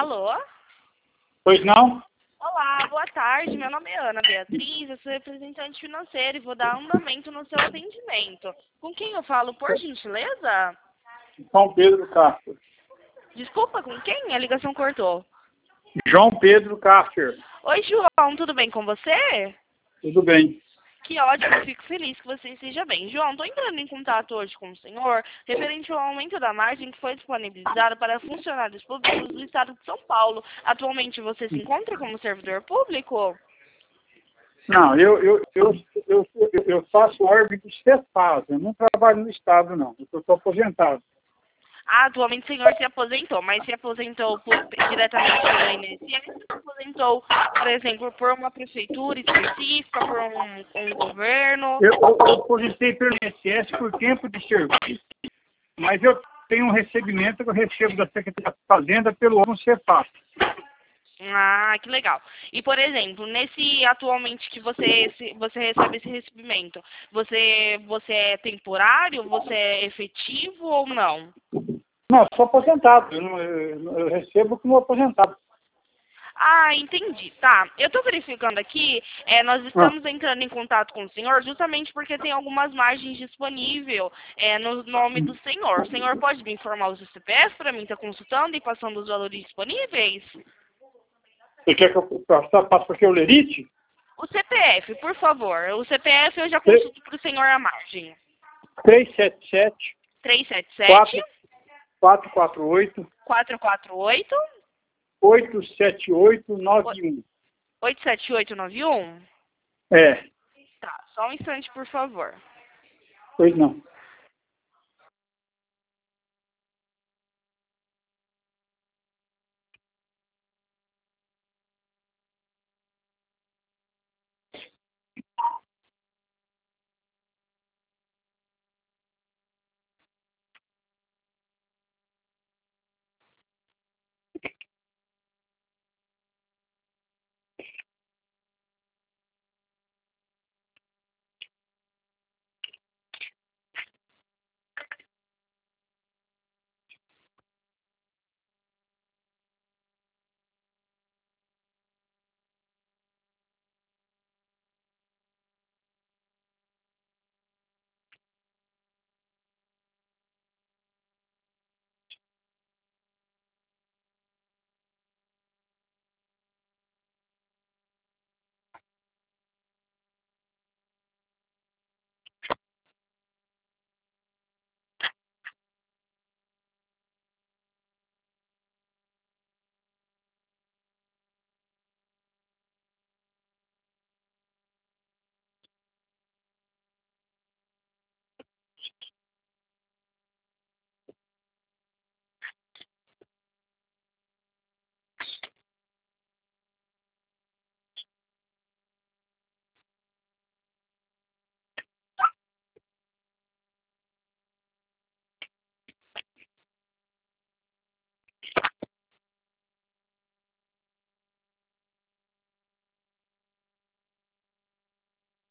Alô? Pois não? Olá, boa tarde. Meu nome é Ana Beatriz, eu sou representante financeira e vou dar andamento no seu atendimento. Com quem eu falo, por gentileza? João Pedro Castro. Desculpa, com quem? A ligação cortou. João Pedro Castro. Oi, João, tudo bem com você? Tudo bem. Que ótimo, fico feliz que você esteja bem. João, estou entrando em contato hoje com o senhor referente ao aumento da margem que foi disponibilizado para funcionários públicos do estado de São Paulo. Atualmente você se encontra como servidor público? Não, eu faço órbita de Cefaz, eu não trabalho no Estado, não. Eu estou aposentado. Ah, atualmente o senhor se aposentou, mas se aposentou diretamente pelo INSS, se aposentou, por exemplo, por uma prefeitura específica, por um governo? Eu aposentei pelo INSS por tempo de serviço, mas eu tenho um recebimento que eu recebo da Secretaria da Fazenda pelo órgão Cefaz. Ah, que legal. E, por exemplo, atualmente que você recebe esse recebimento, você é temporário, você é efetivo ou não? Não, sou aposentado, eu recebo como aposentado. Ah, entendi. Tá. Eu estou verificando aqui, nós estamos entrando em contato com o senhor justamente porque tem algumas margens disponíveis no nome do senhor. O senhor pode me informar o seu CPF para mim estar consultando e passando os valores disponíveis? Você quer que eu passe aqui o lerite? O CPF, por favor. O CPF eu já consulto para o senhor a margem. 377 377 448 448 87891. 87891? É, Tá, só um instante, por favor. pois não.